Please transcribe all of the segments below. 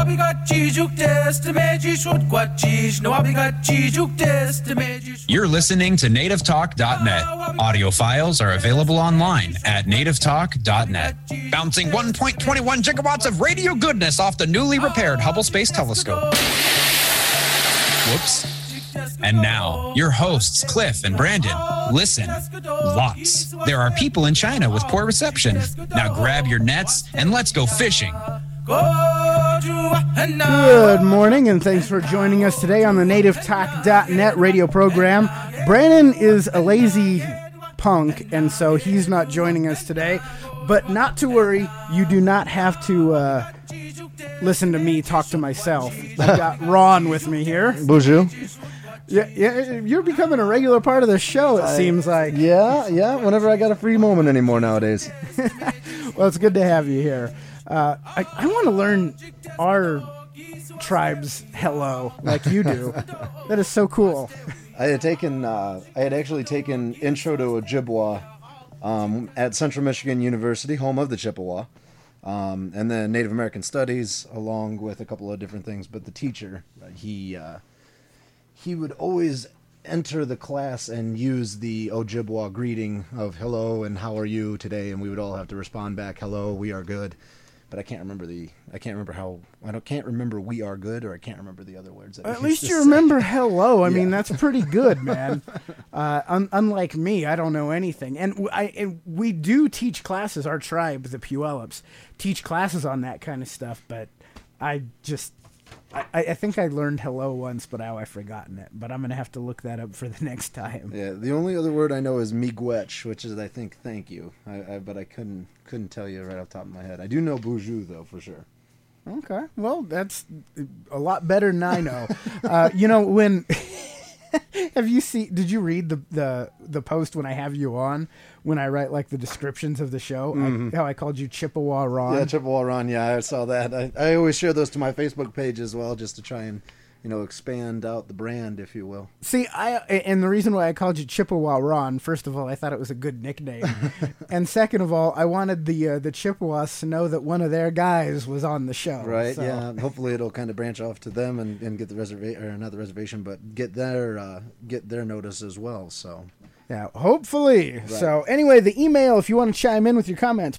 You're listening to nativetalk.net. Audio files are available online at nativetalk.net. Bouncing 1.21 gigawatts of radio goodness off the newly repaired Hubble Space Telescope. Whoops. And now, your hosts, Cliff and Brandon. Listen, lots. There are people in China with poor reception. Now grab your nets and let's go fishing. Good morning, and thanks for joining us today on the nativetalk.net radio program. Brandon is a lazy punk, and so he's not joining us today. But not to worry, you do not have to listen to me talk to myself. I've got Ron with me here. Bonjour. Yeah, you're becoming a regular part of the show, it seems like. Yeah, whenever I got a free moment anymore nowadays. Well, it's good to have you here. I want to learn our tribe's hello like you do. That is so cool. I had actually taken Intro to Ojibwa at Central Michigan University, home of the Chippewa, and then Native American Studies, along with a couple of different things. But the teacher, he would always enter the class and use the Ojibwa greeting of hello and how are you today, and we would all have to respond back, hello, we are good. But I can't remember we are good, or I can't remember the other words. At least you remember hello. I mean, that's pretty good, man. Unlike me, I don't know anything. And we do teach classes, our tribe, the Puyallups, teach classes on that kind of stuff, but I think I learned hello once, but now I've forgotten it. But I'm going to have to look that up for the next time. Yeah, the only other word I know is miigwech, which is, I think, thank you. But I couldn't tell you right off the top of my head. I do know bonjour, though, for sure. Okay. Well, that's a lot better than I know. When... did you read the post when I have you on, when I write like the descriptions of the show, how I called you Chippewa Ron? Yeah, Chippewa Ron. Yeah, I saw that. I always share those to my Facebook page as well, just to try and, expand out the brand, if you will. See, and the reason why I called you Chippewa Ron, first of all, I thought it was a good nickname. And second of all, I wanted the Chippewas to know that one of their guys was on the show. Right, so. Yeah. Hopefully it'll kind of branch off to them and get the reservation, or not the reservation, but get their notice as well, so... Yeah, hopefully. Right. So anyway, the email, if you want to chime in with your comments,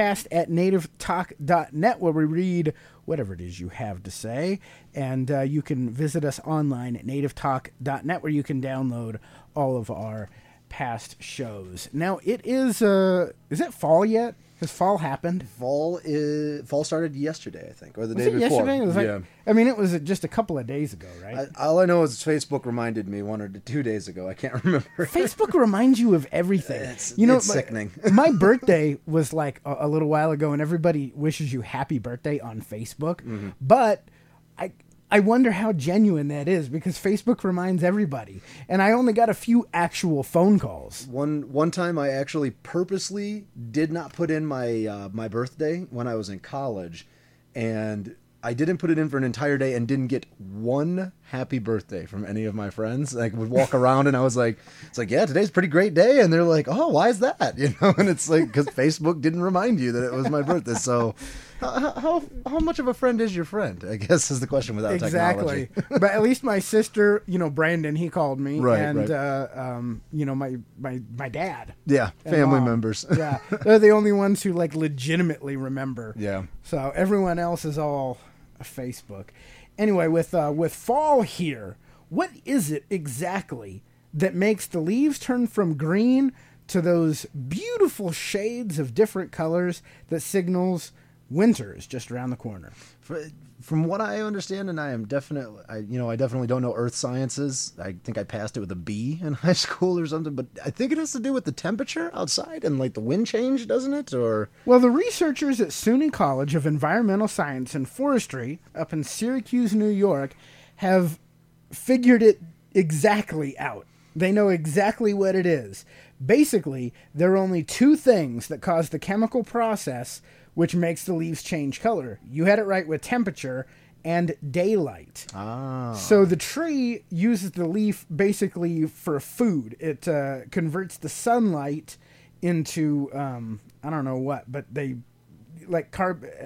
podcast@nativetalk.net, where we read whatever it is you have to say. And you can visit us online at nativetalk.net, where you can download all of our past shows. Now, it is it fall yet? Has fall happened? Fall started yesterday, I think, or the day before. Yesterday? It was it was just a couple of days ago, right? All I know is Facebook reminded me 1 or 2 days ago. I can't remember. Facebook reminds you of everything. It's sickening. My birthday was like a little while ago, and everybody wishes you happy birthday on Facebook. Mm-hmm. But I wonder how genuine that is, because Facebook reminds everybody. And I only got a few actual phone calls. One time I actually purposely did not put in my my birthday when I was in college, and I didn't put it in for an entire day and didn't get one happy birthday from any of my friends. Like, would walk around and I was like, yeah, today's a pretty great day. And they're like, oh, why is that? And it's like, because Facebook didn't remind you that it was my birthday. So how much of a friend is your friend, I guess, is the question without technology. Exactly. But at least my sister, Brandon, he called me. Right, and, right. My dad. Yeah, family members. Yeah, they're the only ones who, like, legitimately remember. Yeah. So everyone else is all Facebook. Anyway, with fall here, what is it exactly that makes the leaves turn from green to those beautiful shades of different colors that signals winter is just around the corner? From what I understand, and I definitely don't know earth sciences. I think I passed it with a B in high school or something, but I think it has to do with the temperature outside and like the wind change, doesn't it? Or well, the researchers at SUNY College of Environmental Science and Forestry up in Syracuse, New York, have figured it exactly out. They know exactly what it is. Basically, there are only two things that cause the chemical process which makes the leaves change color. You had it right with temperature and daylight. Ah. So the tree uses the leaf basically for food. It converts the sunlight into, I don't know what, but they like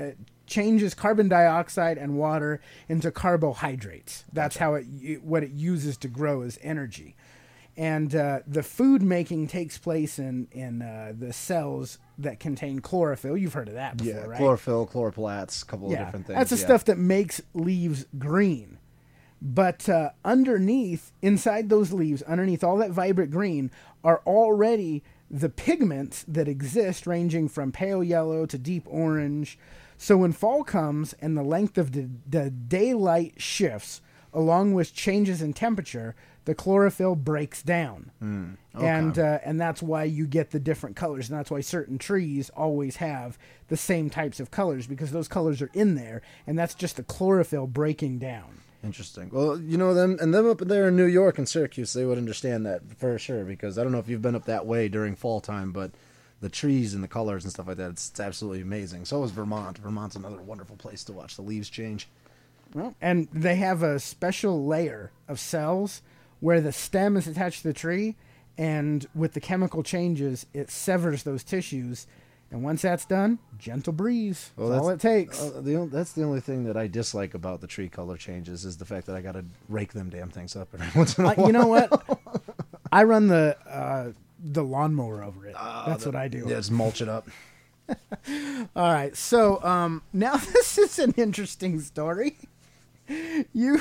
changes carbon dioxide and water into carbohydrates. That's how what it uses to grow is energy. And the food making takes place in the cells that contain chlorophyll. You've heard of that before, right? Chlorophyll, chloroplasts, a couple of different things. That's the stuff that makes leaves green. But underneath, inside those leaves, underneath all that vibrant green, are already the pigments that exist, ranging from pale yellow to deep orange. So when fall comes and the length of the daylight shifts, along with changes in temperature, the chlorophyll breaks down. Okay. And that's why you get the different colors. And that's why certain trees always have the same types of colors, because those colors are in there, and that's just the chlorophyll breaking down. Interesting. Well, you know, them up there in New York and Syracuse, they would understand that for sure, because I don't know if you've been up that way during fall time, but the trees and the colors and stuff like that, it's absolutely amazing. So is Vermont. Vermont's another wonderful place to watch the leaves change. Well, and they have a special layer of cells where the stem is attached to the tree, and with the chemical changes, it severs those tissues. And once that's done, gentle breeze. Well, that's all it takes. That's the only thing that I dislike about the tree color changes is the fact that I got to rake them damn things up every once in a while. You know what? I run the lawnmower over it. That's what I do. Yeah, just mulch it up. All right. So now this is an interesting story. You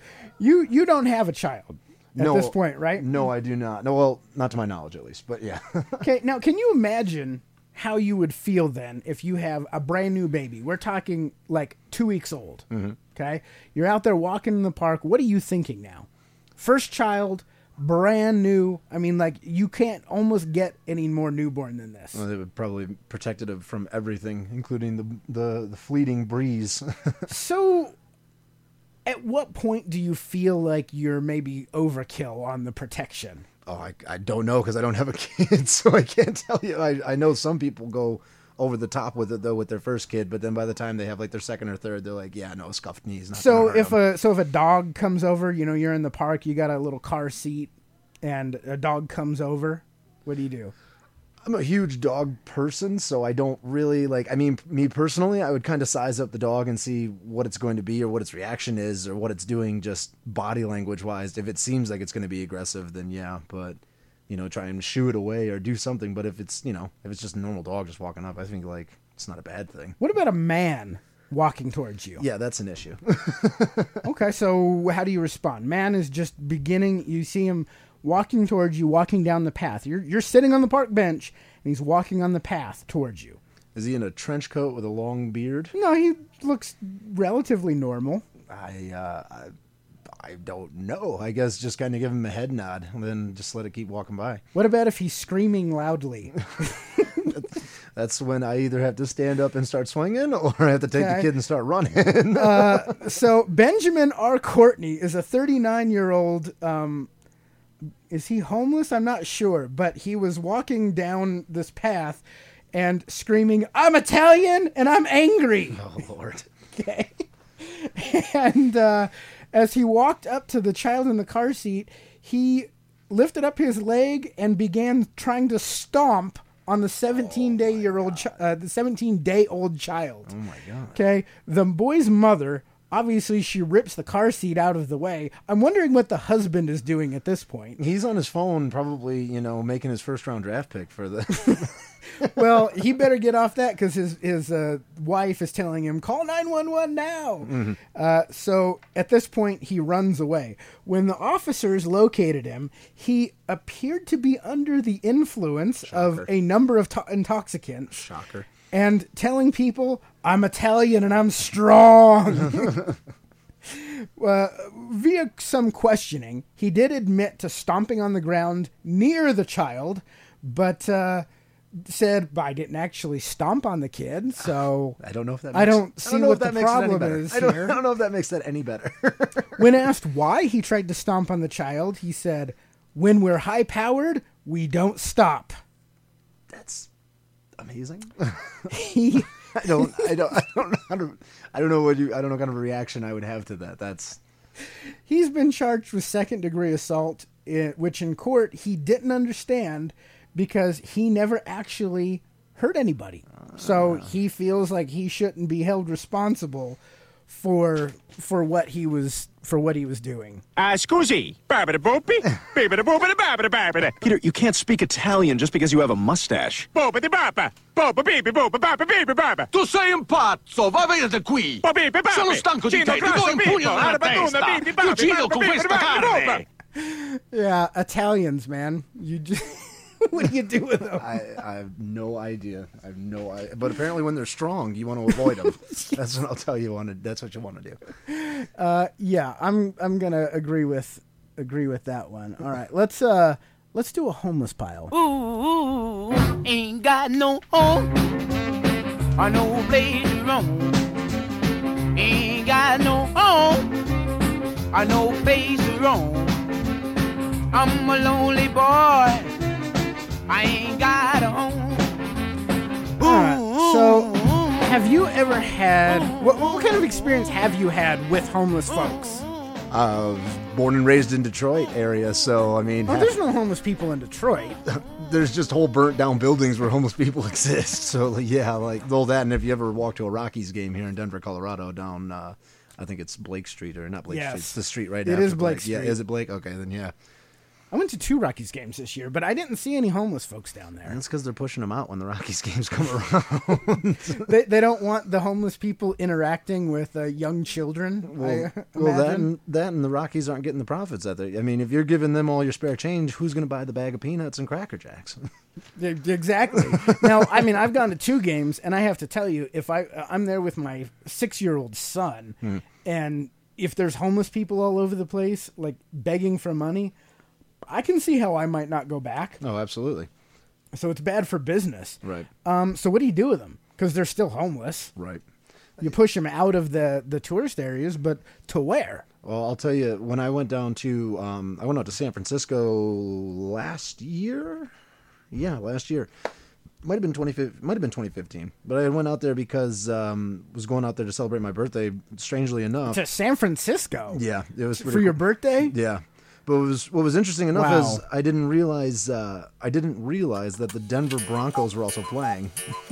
don't have a child at this point, right? No, I do not. No, well, not to my knowledge, at least. But yeah. Okay. Now, can you imagine how you would feel then if you have a brand new baby? We're talking like 2 weeks old. Mm-hmm. Okay. You're out there walking in the park. What are you thinking now? First child, brand new. I mean, like, you can't almost get any more newborn than this. Well, they would probably protect it from everything, including the fleeting breeze. So at what point do you feel like you're maybe overkill on the protection? Oh, I don't know, because I don't have a kid, so I can't tell you. I know some people go over the top with it, though, with their first kid, but then by the time they have like their second or third, they're like, yeah, no, scuffed knees. Not so if a dog comes over, you know, you're in the park, you got a little car seat, and a dog comes over, what do you do? I'm a huge dog person, so I don't really like, I mean, me personally, I would kind of size up the dog and see what it's going to be or what its reaction is or what it's doing just body language wise. If it seems like it's going to be aggressive, then yeah, but, you know, try and shoo it away or do something. But if it's, you know, if it's just a normal dog just walking up, I think like it's not a bad thing. What about a man walking towards you? Yeah, that's an issue. Okay, so how do you respond? Man is just beginning, you see him walking towards you, walking down the path. You're sitting on the park bench, and he's walking on the path towards you. Is he in a trench coat with a long beard? No, he looks relatively normal. I don't know. I guess just kind of give him a head nod and then just let it keep walking by. What about if he's screaming loudly? That's when I either have to stand up and start swinging or I have to take the kid and start running. So Benjamin R. Courtney is a 39-year-old. Is he homeless? I'm not sure, but he was walking down this path and screaming, "I'm Italian and I'm angry." Oh, Lord. Okay. And as he walked up to the child in the car seat, he lifted up his leg and began trying to stomp on the 17-day-old child. Oh my God. Okay. The boy's mother, obviously, she rips the car seat out of the way. I'm wondering what the husband is doing at this point. He's on his phone, probably, you know, making his first-round draft pick for the... Well, he better get off that because his wife is telling him, call 911 now. Mm-hmm. So at this point, he runs away. When the officers located him, he appeared to be under the influence of a number of intoxicants. Shocker. And telling people, "I'm Italian and I'm strong." Via some questioning, he did admit to stomping on the ground near the child, but said, "I didn't actually stomp on the kid, so I don't know if that. I don't see what the problem is here." I don't know if that makes that any better. When asked why he tried to stomp on the child, he said, "When we're high-powered, we don't stop." That's amazing. I don't know what kind of a reaction I would have to that. He's been charged with second-degree assault, which in court he didn't understand because he never actually hurt anybody. So he feels like he shouldn't be held responsible for what he was doing. Scusi. Peter, you can't speak Italian just because you have a mustache. Tu sei un pazzo, va via da qui! Sono stanco di te, ti do un pugno nella testa! Ti uccido con questa carne! Yeah, Italians, man. You just, what do you do with them? I have no idea. But apparently, when they're strong, you want to avoid them. That's what I'll tell you. That's what you want to do. Yeah, I'm gonna agree with that one. All right, let's do a homeless pile. Ooh, ain't got no home or no place to roam. Ain't got no home or no place to roam. I'm a lonely boy. I ain't got a home. All right, so have you ever had what kind of experience have you had with homeless folks? Born and raised in Detroit area, so I mean, There's no homeless people in Detroit. there's just whole burnt down buildings where homeless people exist. So like, yeah, like all that. And if you ever walk to a Rockies game here in Denver, Colorado, down I think it's Blake Street or not Blake Street. It's the street right after. It is Blake Street. Yeah, is it Blake? Okay, then yeah. I went to 2 Rockies games this year, but I didn't see any homeless folks down there. That's because they're pushing them out when the Rockies games come around. They don't want the homeless people interacting with young children. Well, imagine. that and the Rockies aren't getting the profits that they. I mean, if you're giving them all your spare change, who's going to buy the bag of peanuts and Cracker Jacks? Exactly. Now, I mean, I've gone to 2 games, and I have to tell you, if I'm there with my 6-year-old son, and if there's homeless people all over the place, like begging for money, I can see how I might not go back. Oh, absolutely. So it's bad for business. Right. So what do you do with them? Because they're still homeless. Right. You push them out of the tourist areas, but to where? Well, I'll tell you, when I went down to, I went out to San Francisco last year. Yeah, last year. Might have been 2015. But I went out there because was going out there to celebrate my birthday. Strangely enough, To San Francisco? yeah, it was For your birthday? Yeah. But what was interesting enough Wow. is I didn't realize that the Denver Broncos were also playing.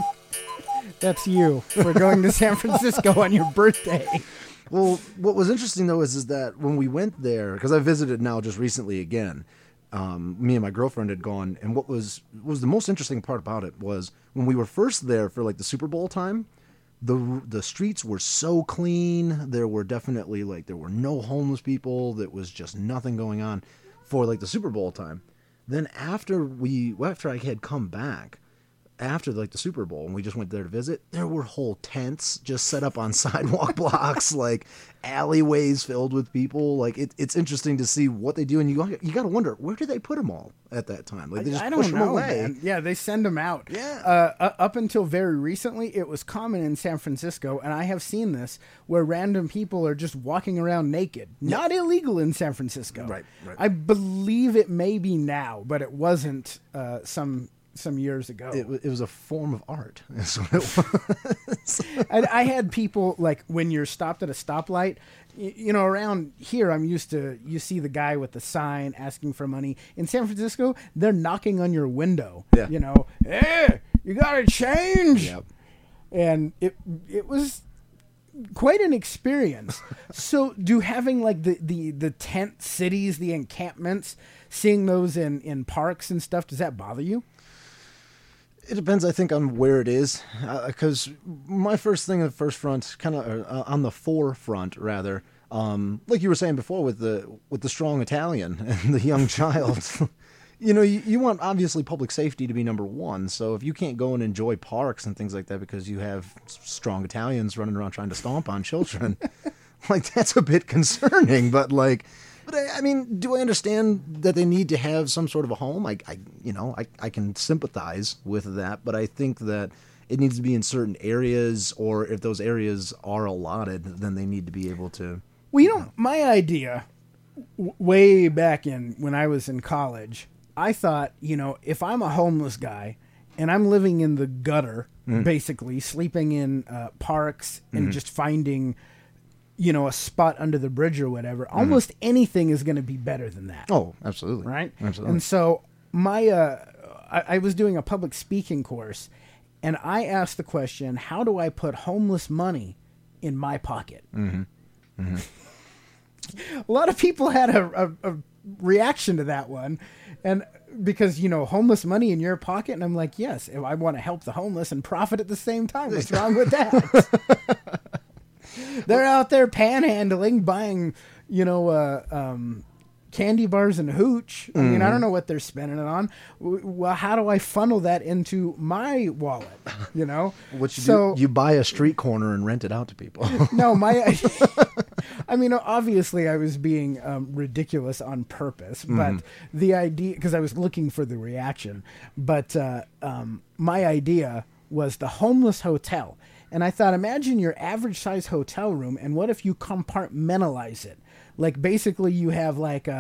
That's you for going to San Francisco on your birthday. Well, what was interesting though is that when we went there, because I visited now just recently again, me and my girlfriend had gone, and what was the most interesting part about it was when we were first there for like the Super Bowl time. The streets were so clean. There were definitely there were no homeless people. There was just nothing going on for like the Super Bowl time. Then after I had come back after like the Super Bowl and we just went there to visit, there were whole tents just set up on sidewalk blocks, like alleyways filled with people. Like it's interesting to see what they do, and you got to wonder, where do they put them all at that time? Like they just push them away. Man. Yeah, they send them out. Yeah. Up until very recently, it was common in San Francisco, and I have seen this where random people are just walking around naked. Not illegal in San Francisco. Right. I believe it may be now, but it wasn't some years ago. It was a form of art. That's what it was. I had people, like, when you're stopped at a stoplight, you know, around here, I'm used to, you see the guy with the sign asking for money. In San Francisco, they're knocking on your window. Yeah. You know, hey, you got to change. Yep. And it was quite an experience. So do having like the tent cities, the encampments, seeing those in parks and stuff, does that bother you? It depends, I think, on where it is. Because my first thing, the first front, kind of on the forefront, rather, like you were saying before, with the strong Italian and the young child. You know, you want obviously public safety to be number one. So if you can't go and enjoy parks and things like that because you have strong Italians running around trying to stomp on children, like that's a bit concerning. But I mean, do I understand that they need to have some sort of a home? I can sympathize with that, but I think that it needs to be in certain areas, or if those areas are allotted, then they need to be able to. Well, you know, my idea way back when I was in college, I thought, you know, if I'm a homeless guy and I'm living in the gutter, basically sleeping in parks and just finding, you know, a spot under the bridge or whatever, almost anything is going to be better than that. Oh, absolutely. Right? Absolutely. And so I was doing a public speaking course, and I asked the question, how do I put homeless money in my pocket? A lot of people had a reaction to that one, and because, homeless money in your pocket, and I'm like, yes, if I want to help the homeless and profit at the same time. What's wrong with that? They're out there panhandling, buying, candy bars and hooch. I mean, I don't know what they're spending it on. Well, how do I funnel that into my wallet? What you do? You buy a street corner and rent it out to people. No, I mean, obviously I was being ridiculous on purpose, but the idea, because I was looking for the reaction, but my idea was the homeless hotel. And I thought, imagine your average size hotel room, and what if you compartmentalize it? Like, basically you have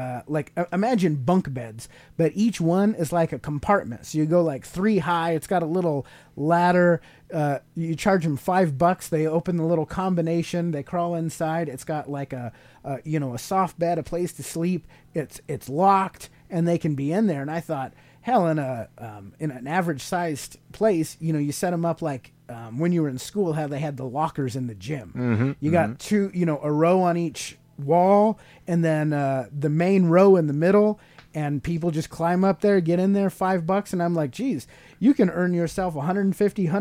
imagine bunk beds, but each one is like a compartment. So you go like 3 high. It's got a little ladder. You charge them $5. They open the little combination. They crawl inside. It's got like a soft bed, a place to sleep. It's locked, and they can be in there. And I thought, hell, in an average sized place, you set them up like when you were in school, how they had the lockers in the gym. You got two, a row on each wall, and then the main row in the middle, and people just climb up there, get in there, $5. And I'm like, geez, you can earn yourself $150,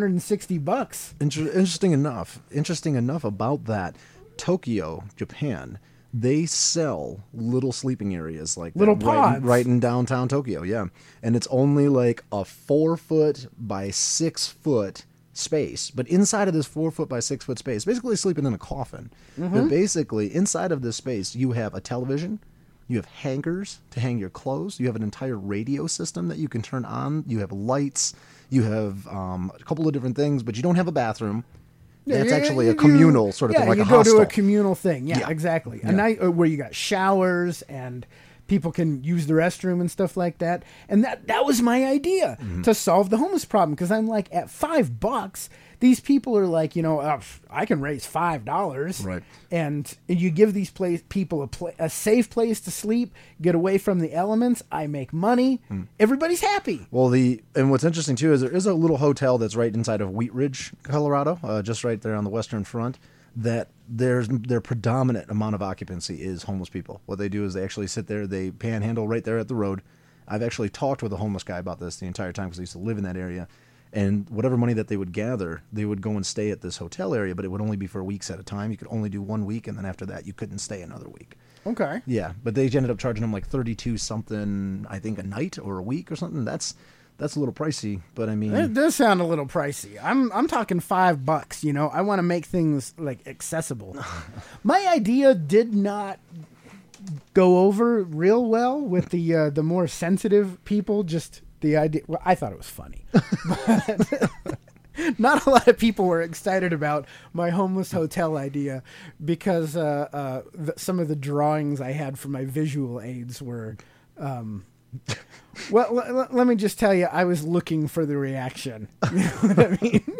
$160. Interesting enough about that, Tokyo, Japan, they sell little sleeping areas like little that, pods right in downtown Tokyo. Yeah. And it's only like a 4-foot by 6-foot space, but inside of this 4-foot by 6-foot space, basically sleeping in a coffin. But basically inside of this space, you have a television, you have hangers to hang your clothes, you have an entire radio system that you can turn on, you have lights, you have a couple of different things, but you don't have a bathroom. That's actually a communal sort of thing, like a hostel. Yeah, you go to a communal thing. Yeah, exactly. A night where you got showers and people can use the restroom and stuff like that. And that was my idea to solve the homeless problem. Because I'm like, at $5, these people are like, I can raise $5. Right. And you give these people a safe place to sleep, get away from the elements. I make money. Everybody's happy. Well, and what's interesting too is there is a little hotel that's right inside of Wheat Ridge, Colorado, just right there on the western front, that their predominant amount of occupancy is homeless people. What they do is they actually sit there, they panhandle right there at the road. I've actually talked with a homeless guy about this the entire time because I used to live in that area. And whatever money that they would gather, they would go and stay at this hotel area, but it would only be for weeks at a time. You could only do 1 week, and then after that, you couldn't stay another week. Okay. Yeah, but they ended up charging them like $32 something, I think, a night or a week or something. That's a little pricey, but I mean, it does sound a little pricey. I'm talking $5. I want to make things like accessible. My idea did not go over real well with the more sensitive people. Just the idea. Well, I thought it was funny. But not a lot of people were excited about my homeless hotel idea because some of the drawings I had for my visual aids were. Well, let me just tell you, I was looking for the reaction. You know what I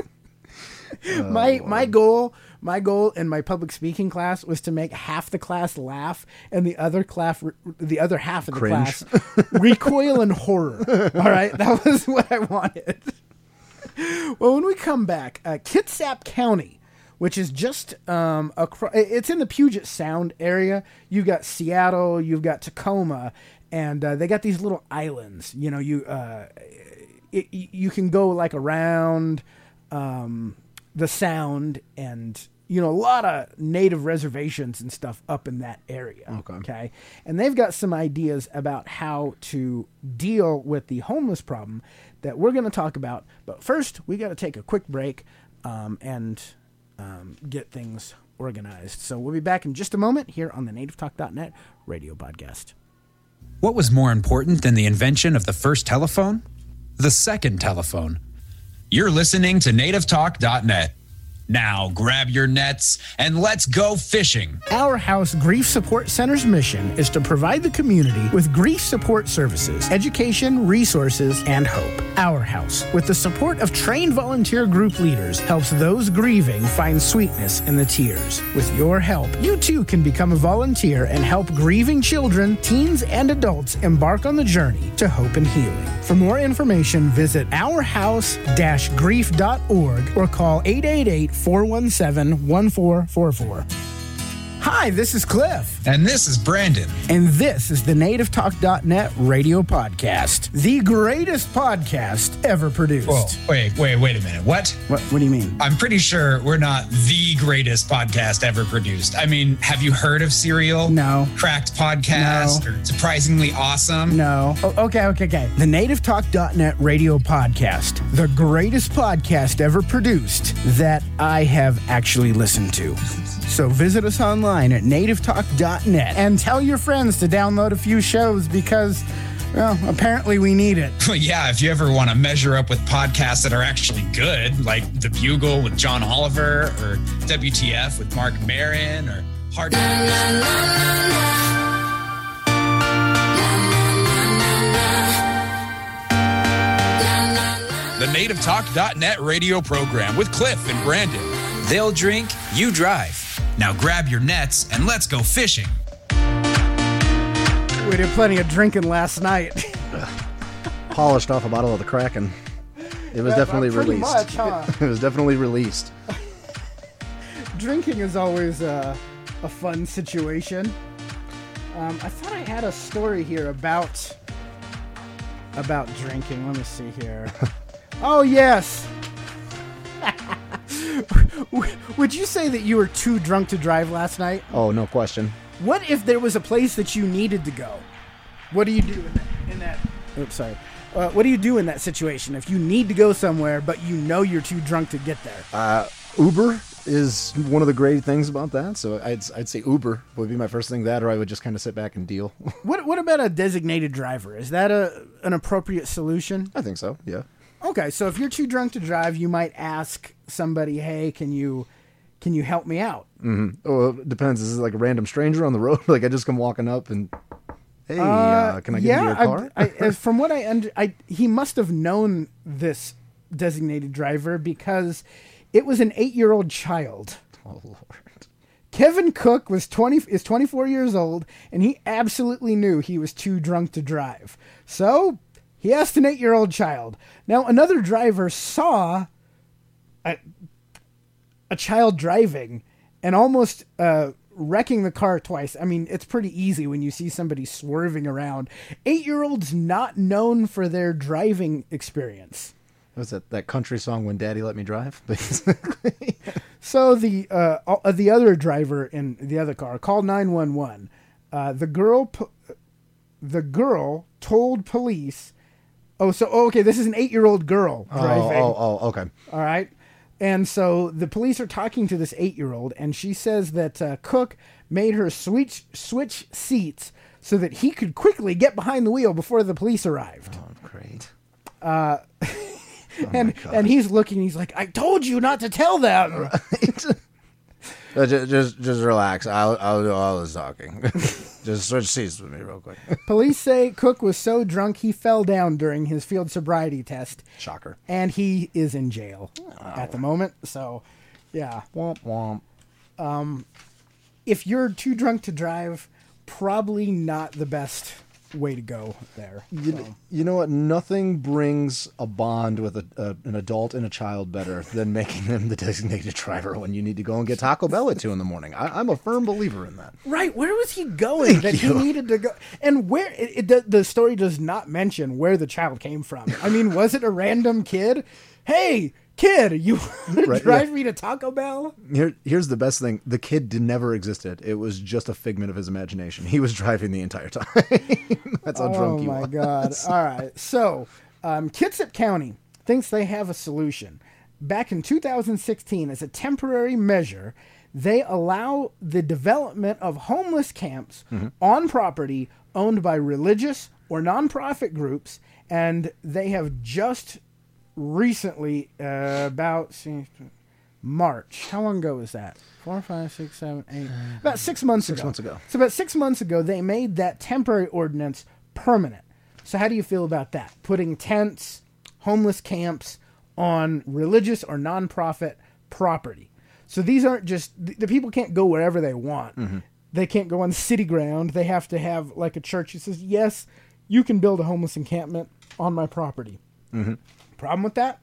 mean? My goal in my public speaking class was to make half the class laugh and the other half of the Cringe. class recoil in horror. All right, that was what I wanted. Well, when we come back, Kitsap County, which is just it's in the Puget Sound area. You've got Seattle, you've got Tacoma. And they got these little islands, you can go like around the sound, and a lot of native reservations and stuff up in that area. Okay. And they've got some ideas about how to deal with the homeless problem that we're going to talk about. But first, we got to take a quick break and get things organized. So we'll be back in just a moment here on the NativeTalk.net radio podcast. What was more important than the invention of the first telephone? The second telephone. You're listening to NativeTalk.net. Now grab your nets and let's go fishing. Our House Grief Support Center's mission is to provide the community with grief support services, education, resources, and hope. Our House, with the support of trained volunteer group leaders, helps those grieving find sweetness in the tears. With your help, you too can become a volunteer and help grieving children, teens, and adults embark on the journey to hope and healing. For more information, visit ourhouse-grief.org or call 888-417-1444. Hi, this is Cliff. And this is Brandon. And this is the NativeTalk.net radio podcast, the greatest podcast ever produced. Whoa, wait a minute. What? What do you mean? I'm pretty sure we're not the greatest podcast ever produced. I mean, have you heard of Serial? No. Cracked Podcast? No. Or Surprisingly Awesome? No. Okay. The NativeTalk.net radio podcast, the greatest podcast ever produced that I have actually listened to. So visit us online at nativetalk.net and tell your friends to download a few shows because, well, apparently we need it. Well, yeah, if you ever want to measure up with podcasts that are actually good, like The Bugle with John Oliver or WTF with Mark Maron or Hard The NativeTalk.net radio program with Cliff and Brandon. They'll drink, you drive. Now grab your nets and let's go fishing. We did plenty of drinking last night. Polished off a bottle of the Kraken. It was definitely pretty released. much, huh? It was definitely released. Drinking is always a fun situation. I thought I had a story here about drinking. Let me see here. Oh, yes. Would you say that you were too drunk to drive last night? Oh, no question. What if there was a place that you needed to go? What do you do in that oops, sorry. What do you do in that situation if you need to go somewhere, but you know you're too drunk to get there? Uber is one of the great things about that. So I'd say Uber would be my first thing, that, or I would just kind of sit back and deal. What about a designated driver? Is that an appropriate solution? I think so, yeah. Okay, so if you're too drunk to drive, you might ask somebody, "Hey, can you help me out?" Mm-hmm. Oh, it depends. Is it like a random stranger on the road? Like I just come walking up and, hey, can I get into your car? From what he must have known this designated driver because it was an 8-year-old child. Oh, Lord. Kevin Cook is 24 years old, and he absolutely knew he was too drunk to drive. So he asked an 8-year-old child. Now, another driver saw a child driving and almost wrecking the car twice. I mean, it's pretty easy when you see somebody swerving around. 8-year-olds not known for their driving experience. Was that country song, When Daddy Let Me Drive? Basically. So the other driver in the other car called 911. The girl told police. Okay, this is an 8-year-old girl driving. Oh, okay. All right. And so the police are talking to this 8-year-old, and she says that Cook made her switch seats so that he could quickly get behind the wheel before the police arrived. Oh, great. And he's looking, he's like, "I told you not to tell them." Right. Just relax. I'll do all this talking. Just switch seats with me real quick. Police say Cook was so drunk he fell down during his field sobriety test. Shocker. And he is in jail at the moment. So, yeah. Womp womp. If you're too drunk to drive, probably not the best way to go there. You know what? Nothing brings a bond with an adult and a child better than making them the designated driver when you need to go and get Taco Bell at 2 a.m. I'm a firm believer in that. Right. Where was he going that he needed to go? And where the story does not mention where the child came from. I mean, was it a random kid? Hey, kid, you drive me to Taco Bell? Here's the best thing. The kid never existed. It was just a figment of his imagination. He was driving the entire time. That's how drunk he was. Oh, my God. All right. So, Kitsap County thinks they have a solution. Back in 2016, as a temporary measure, they allow the development of homeless camps on property owned by religious or nonprofit groups, and they have just recently, about March. How long ago was that? 4, 5, 6, 7, 8. About 6 months ago. 6 months ago. So about 6 months ago, they made that temporary ordinance permanent. So how do you feel about that? Putting tents, homeless camps on religious or nonprofit property. So these aren't just, the people can't go wherever they want. Mm-hmm. They can't go on city ground. They have to have like a church that says, yes, you can build a homeless encampment on my property. Mm-hmm. Problem with that?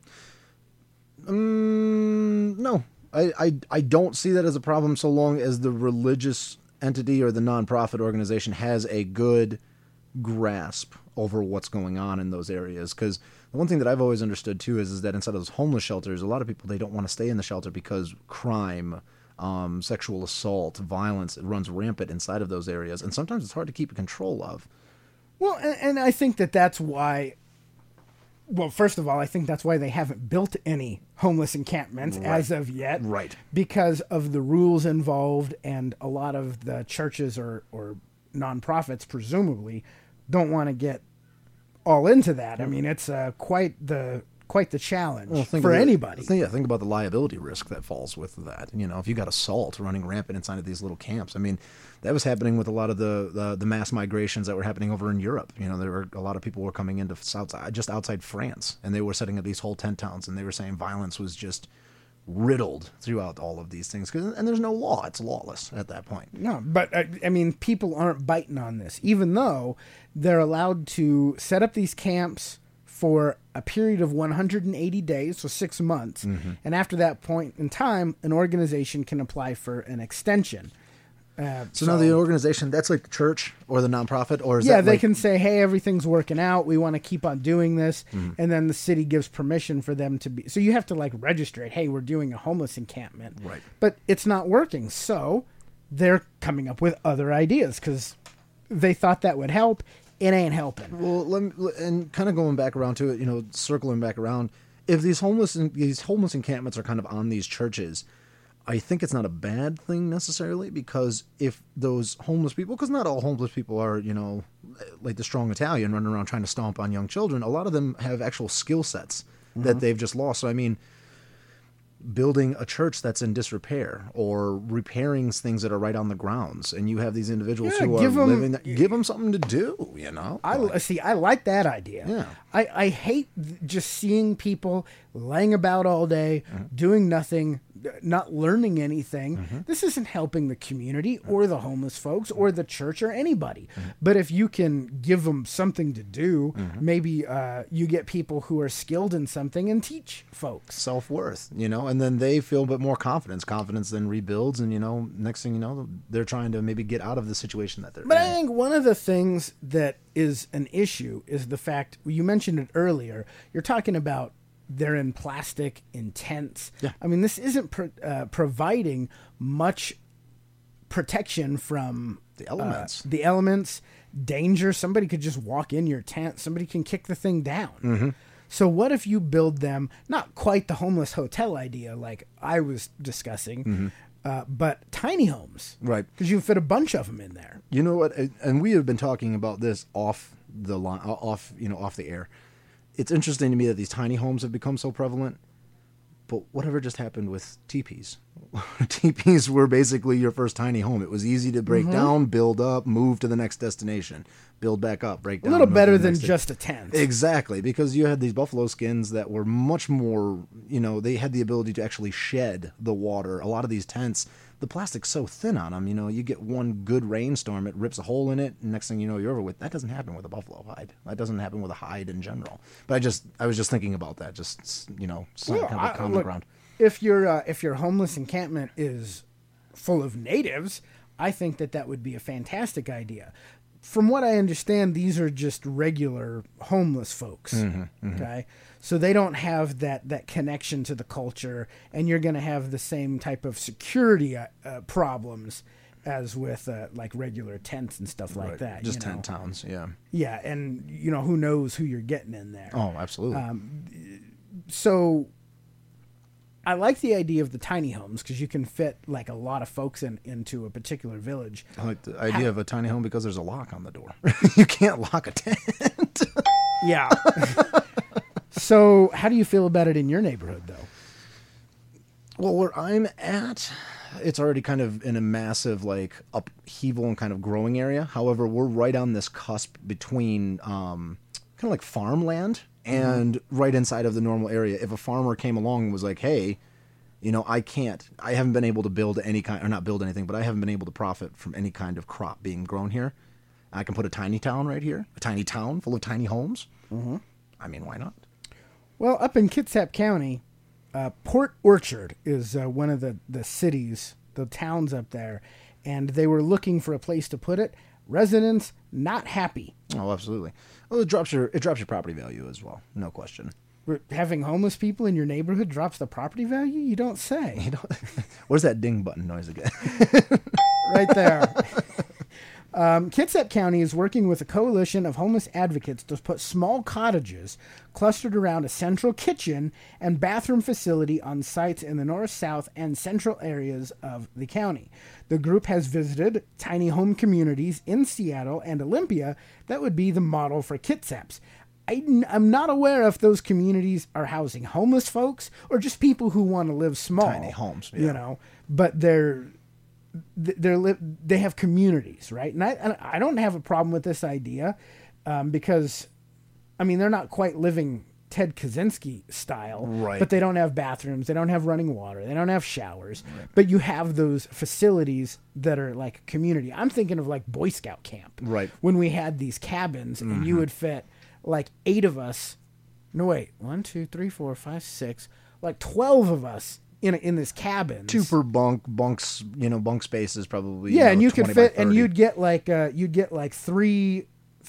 No. I don't see that as a problem so long as the religious entity or the nonprofit organization has a good grasp over what's going on in those areas. Because the one thing that I've always understood too is that inside of those homeless shelters, a lot of people, they don't want to stay in the shelter because crime, sexual assault, violence, it runs rampant inside of those areas. And sometimes it's hard to keep control of. Well, and I think that's why, well, first of all, I think that's why they haven't built any homeless encampments as of yet. Right. Because of the rules involved, and a lot of the churches or nonprofits, presumably, don't want to get all into that. I mean, it's quite the challenge for anybody. Think about the liability risk that falls with that. You know, if you got assault running rampant inside of these little camps, I mean, that was happening with a lot of the mass migrations that were happening over in Europe. You know, there were a lot of people were coming into just outside France, and they were setting up these whole tent towns, and they were saying violence was just riddled throughout all of these things. And there's no law; it's lawless at that point. No, but I mean, people aren't biting on this, even though they're allowed to set up these camps for a period of 180 days, so 6 months. Mm-hmm. And after that point in time, an organization can apply for an extension. So now the organization, that's like the church or the nonprofit, or is yeah, that they can say, hey, everything's working out. We want to keep on doing this. Mm-hmm. And then the city gives permission for them to be. So you have to like register it. Hey, we're doing a homeless encampment. Right. But it's not working. So they're coming up with other ideas because they thought that would help. It ain't helping. Well, and kind of going back around to it, you know, circling back around, if these homeless encampments are kind of on these churches, I think it's not a bad thing necessarily, because if those homeless people, because not all homeless people are, you know, like the strong Italian running around trying to stomp on young children, a lot of them have actual skill sets that they've just lost. So, I mean, building a church that's in disrepair or repairing things that are right on the grounds, and you have these individuals who are living, give them something to do, you know. I like that idea. Yeah. I hate just seeing people laying about all day, doing nothing, not learning anything. This isn't helping the community or the homeless folks or the church or anybody. But if you can give them something to do, maybe you get people who are skilled in something and teach folks. Self-worth, you know, and then they feel a bit more confidence then rebuilds, and, you know, next thing you know, they're trying to maybe get out of the situation that they're in. But I think one of the things that is an issue is the fact, you mentioned it earlier, you're talking about they're in plastic, in tents. Yeah. I mean, this isn't providing much protection from the elements, danger. Somebody could just walk in your tent. Somebody can kick the thing down. So what if you build them, not quite the homeless hotel idea like I was discussing, but tiny homes. Right. Because you can fit a bunch of them in there. You know what? And we have been talking about this off the line, off the air. It's interesting to me that these tiny homes have become so prevalent, but whatever just happened with teepees? Teepees were basically your first tiny home. It was easy to break down, build up, move to the next destination, build back up, break down. A little better than just a tent. Exactly, because you had these buffalo skins that were much more, you know, they had the ability to actually shed the water. A lot of these tents, the plastic's so thin on them, you know, you get one good rainstorm, it rips a hole in it, and next thing you know, you're over with. That doesn't happen with a buffalo hide. That doesn't happen with a hide in general. But I was just thinking about that, just, you know, kind of a common ground. If your homeless encampment is full of natives, I think that would be a fantastic idea. From what I understand, these are just regular homeless folks. Okay, so they don't have that connection to the culture, and you're going to have the same type of security problems as with like regular tents and stuff like that. Just tent towns, yeah. Yeah, and you know, who knows who you're getting in there. Oh, absolutely. So I like the idea of the tiny homes because you can fit like a lot of folks into a particular village. I like the idea of a tiny home because there's a lock on the door. You can't lock a tent. Yeah. So how do you feel about it in your neighborhood, though? Well, where I'm at, it's already kind of in a massive like upheaval and kind of growing area. However, we're right on this cusp between kind of like farmland and right inside of the normal area. If a farmer came along and was like, hey, I haven't been able to build any kind, or not build anything, but I haven't been able to profit from any kind of crop being grown here. I can put a tiny town right here, a tiny town full of tiny homes. Mm-hmm. I mean, why not? Well, up in Kitsap County, Port Orchard is one of the cities, the towns up there, and they were looking for a place to put it. Residents not happy. Oh, absolutely. Well, it drops your property value as well, no question. Having homeless people in your neighborhood drops the property value? You don't say. Where's that ding button noise again? Right there. Kitsap County is working with a coalition of homeless advocates to put small cottages clustered around a central kitchen and bathroom facility on sites in the north, south, and central areas of the county. The group has visited tiny home communities in Seattle and Olympia that would be the model for Kitsap's. I'm not aware if those communities are housing homeless folks or just people who want to live small. Tiny homes, yeah. But they have communities, right? And I don't have a problem with this idea because, they're not quite living Ted Kaczynski style, right? But they don't have bathrooms, they don't have running water, they don't have showers, right. But you have those facilities that are like a community. I'm thinking of like Boy Scout camp, right? When we had these cabins and you would fit like 8 of us. No, wait, 1, 2, 3, 4, 5, 6, like 12 of us in this cabin. 2 per bunks, bunk spaces probably. Yeah, and you could fit, and you'd get like 3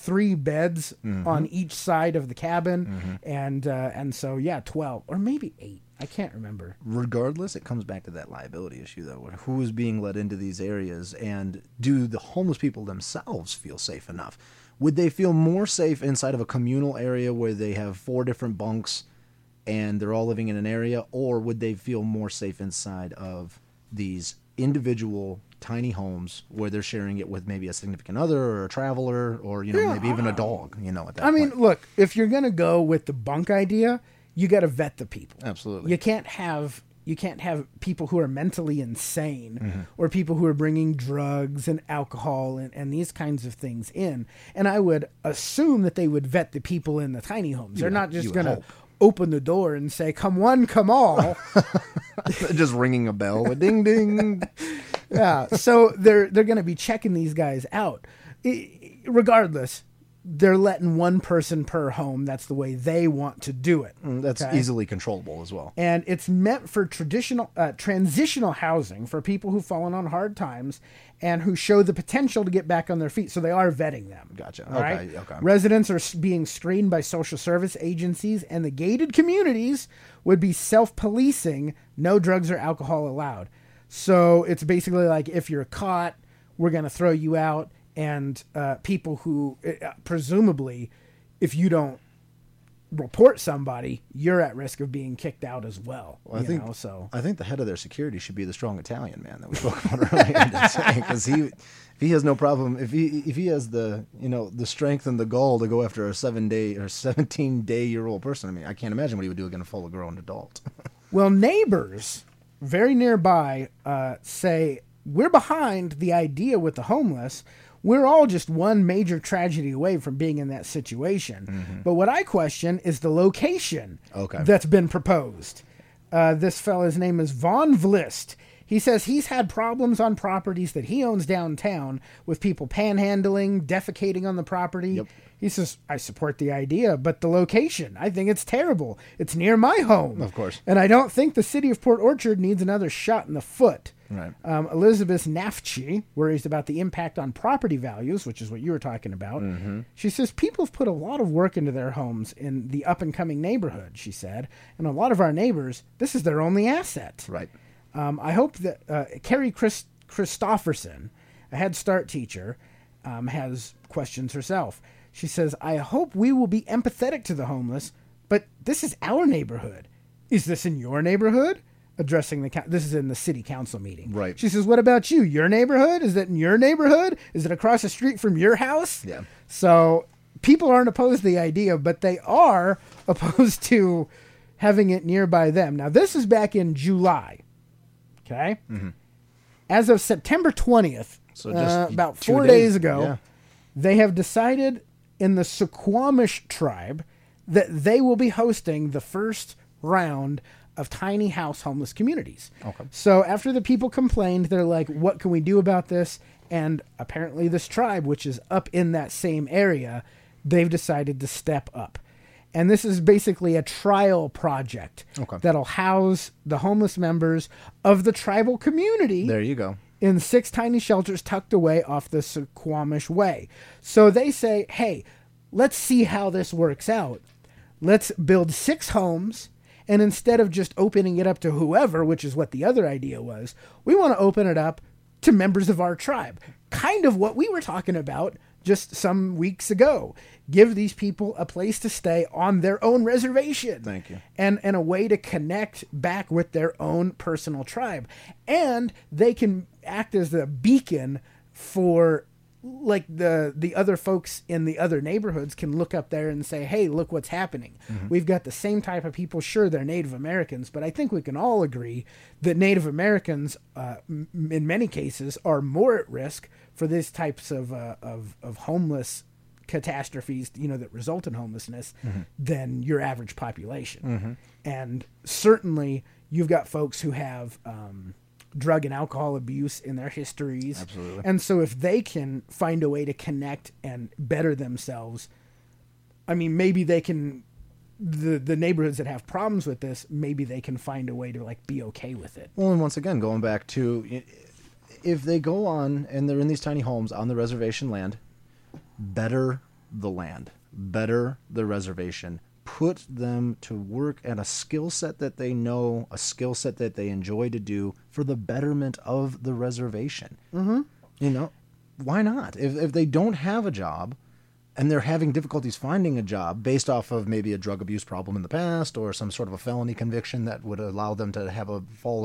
beds on each side of the cabin, and so 12 or maybe 8. I can't remember. Regardless, it comes back to that liability issue though. Who is being let into these areas, and do the homeless people themselves feel safe enough? Would they feel more safe inside of a communal area where they have 4 different bunks and they're all living in an area, or would they feel more safe inside of these individual tiny homes where they're sharing it with maybe a significant other or a traveler or maybe even a dog, at that point. Look, if you're going to go with the bunk idea, you got to vet the people. Absolutely. You can't have people who are mentally insane or people who are bringing drugs and alcohol and these kinds of things in. And I would assume that they would vet the people in the tiny homes. They're not just going to open the door and say, come one, come all. Just ringing a bell, a ding, ding. Yeah. So they're going to be checking these guys out. Regardless, they're letting one person per home. That's the way they want to do it. That's easily controllable as well. And it's meant for transitional housing for people who've fallen on hard times and who show the potential to get back on their feet. So they are vetting them. Gotcha. Right? Okay. Residents are being screened by social service agencies, and the gated communities would be self-policing. No drugs or alcohol allowed. So it's basically like, if you're caught, we're going to throw you out. And people who, presumably, if you don't report somebody, you're at risk of being kicked out as well. I think the head of their security should be the strong Italian man that we spoke about earlier, because if he has no problem, if he has the the strength and the gall to go after a 7-day or 17-day-year-old person, I can't imagine what he would do against a full-grown adult. Well, neighbors very nearby say, we're behind the idea with the homeless. We're all just one major tragedy away from being in that situation. But what I question is the location that's been proposed. This fella's name is Vaughn Vlist. He says he's had problems on properties that he owns downtown with people panhandling, defecating on the property. Yep. He says, I support the idea, but the location, I think it's terrible. It's near my home. Of course. And I don't think the city of Port Orchard needs another shot in the foot. Right. Elizabeth Nafchi worries about the impact on property values, which is what you were talking about. She says people have put a lot of work into their homes in the up-and-coming neighborhood, she said. And a lot of our neighbors, this is their only asset. Right. I hope that Carrie Christofferson, a Head Start teacher, has questions herself. She says, I hope we will be empathetic to the homeless, but this is our neighborhood. Is this in your neighborhood? Addressing this is in the city council meeting. Right. She says, what about you? Your neighborhood? Is that in your neighborhood? Is it across the street from your house? Yeah. So people aren't opposed to the idea, but they are opposed to having it nearby them. Now, this is back in July. Okay. As of September 20th, so just about 4 days ago, they have decided in the Suquamish tribe that they will be hosting the first round of tiny house homeless communities. Okay. So after the people complained, they're like, what can we do about this? And apparently this tribe, which is up in that same area, they've decided to step up. And this is basically a trial project that'll house the homeless members of the tribal community. There you go. In 6 tiny shelters tucked away off the Suquamish Way. So they say, hey, let's see how this works out. Let's build 6 homes, and instead of just opening it up to whoever, which is what the other idea was, we want to open it up to members of our tribe. Kind of what we were talking about just some weeks ago. Give these people a place to stay on their own reservation. Thank you. And a way to connect back with their own personal tribe. And they can act as a beacon for, like, the other folks in the other neighborhoods can look up there and say, hey, look what's happening. We've got the same type of people. Sure, they're Native Americans, but I think we can all agree that Native Americans, in many cases, are more at risk for these types of homeless catastrophes, that result in homelessness than your average population. And certainly you've got folks who have drug and alcohol abuse in their histories. Absolutely. And so if they can find a way to connect and better themselves, I mean, maybe they can, the neighborhoods that have problems with this, maybe they can find a way to, like, be okay with it. Well, and once again, going back to, if they go on and they're in these tiny homes on the reservation land, better the land, better the reservation, put them to work at a skill set that they know, a skill set that they enjoy to do for the betterment of the reservation. Why not? If they don't have a job and they're having difficulties finding a job based off of maybe a drug abuse problem in the past or some sort of a felony conviction that would allow them to have a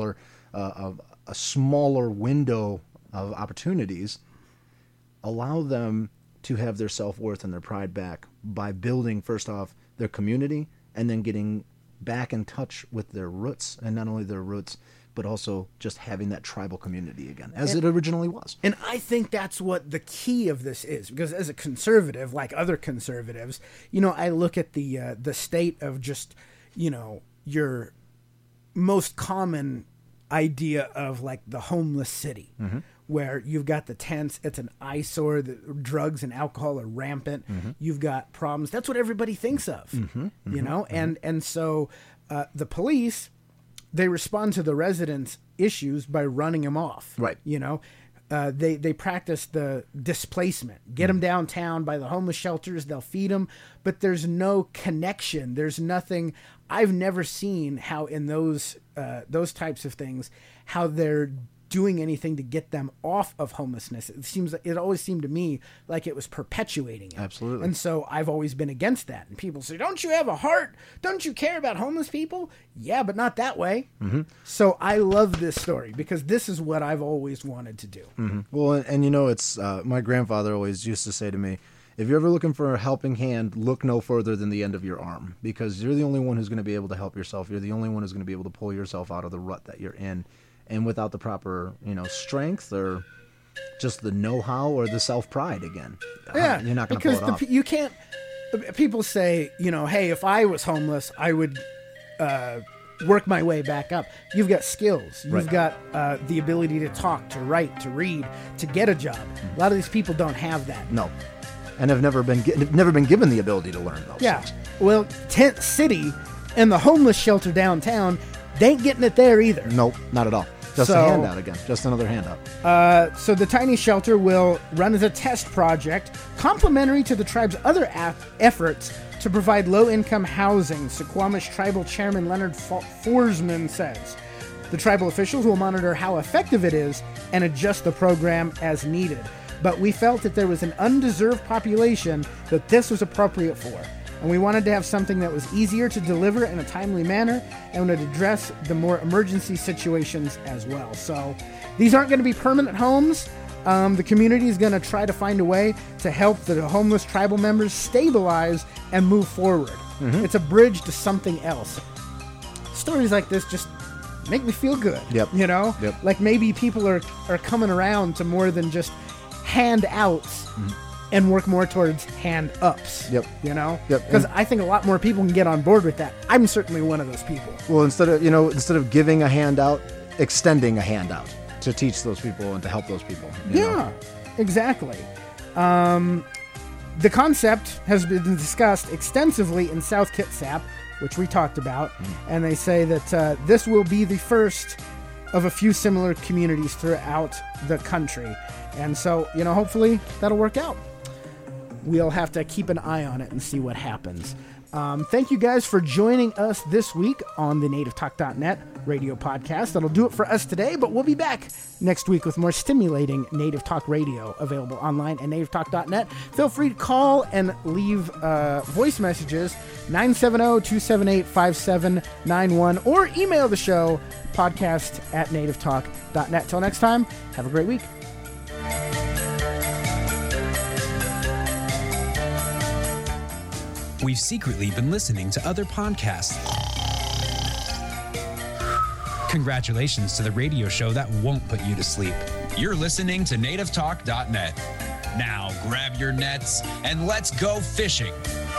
smaller window of opportunities, allow them to have their self-worth and their pride back by building, first off, their community and then getting back in touch with their roots, and not only their roots, but also just having that tribal community again, as it originally was. And I think that's what the key of this is, because as a conservative, like other conservatives, I look at the state of just, your most common idea of, like, the homeless city, where you've got the tents, it's an eyesore, the drugs and alcohol are rampant, you've got problems. That's what everybody thinks of, and so the police, they respond to the residents' issues by running them off. Right. They practice the displacement, get them downtown by the homeless shelters, they'll feed them, but there's no connection. There's nothing. I've never seen how in those types of things, how they're doing anything to get them off of homelessness. It always seemed to me like it was perpetuating it. Absolutely. And so I've always been against that. And people say, don't you have a heart? Don't you care about homeless people? Yeah, but not that way. So I love this story because this is what I've always wanted to do. Well, and it's my grandfather always used to say to me, if you're ever looking for a helping hand, look no further than the end of your arm, because you're the only one who's going to be able to help yourself. You're the only one who's going to be able to pull yourself out of the rut that you're in. And without the proper, strength or just the know-how or the self-pride again, yeah, you're not going to pull it off. You can't. People say, hey, if I was homeless, I would work my way back up. You've got skills. You've got the ability to talk, to write, to read, to get a job. A lot of these people don't have that. No, and have never been given the ability to learn those things. Well, Tent City and the homeless shelter downtown, they ain't getting it there either. Nope, not at all. Just a handout again. Just another handout. So the tiny shelter will run as a test project, complementary to the tribe's other efforts to provide low-income housing, Suquamish Tribal Chairman Leonard Forsman says. The tribal officials will monitor how effective it is and adjust the program as needed. But we felt that there was an undeserved population that this was appropriate for. And we wanted to have something that was easier to deliver in a timely manner and would address the more emergency situations as well. So these aren't going to be permanent homes. The community is going to try to find a way to help the homeless tribal members stabilize and move forward. It's a bridge to something else. Stories like this just make me feel good. Like maybe people are coming around to more than just handouts and work more towards hand ups. Yep. You know? Yep. Because I think a lot more people can get on board with that. I'm certainly one of those people. Well, instead of giving a handout, extending a handout to teach those people and to help those people. You know? Exactly. The concept has been discussed extensively in South Kitsap, which we talked about, and they say that this will be the first of a few similar communities throughout the country. And so, hopefully that'll work out. We'll have to keep an eye on it and see what happens. Thank you guys for joining us this week on the NativeTalk.net radio podcast. That'll do it for us today, but we'll be back next week with more stimulating Native Talk radio available online at NativeTalk.net. Feel free to call and leave voice messages, 970-278-5791, or email the show, podcast@NativeTalk.net. Till next time, have a great week. We've secretly been listening to other podcasts. Congratulations to the radio show that won't put you to sleep. You're listening to NativeTalk.net. Now grab your nets and let's go fishing.